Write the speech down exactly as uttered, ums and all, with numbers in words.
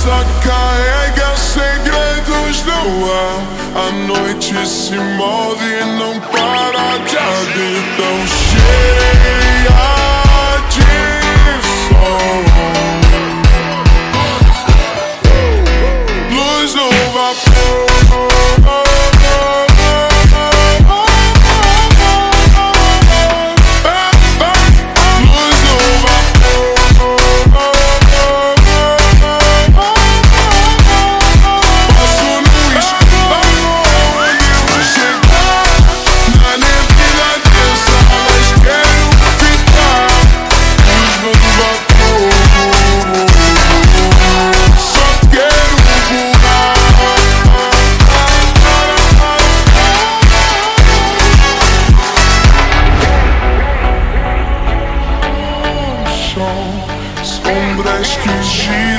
Só carrega segredos no ar. A noite se move e não para de arder. Tão cheia de sol, luz no vapor. Sombras que giram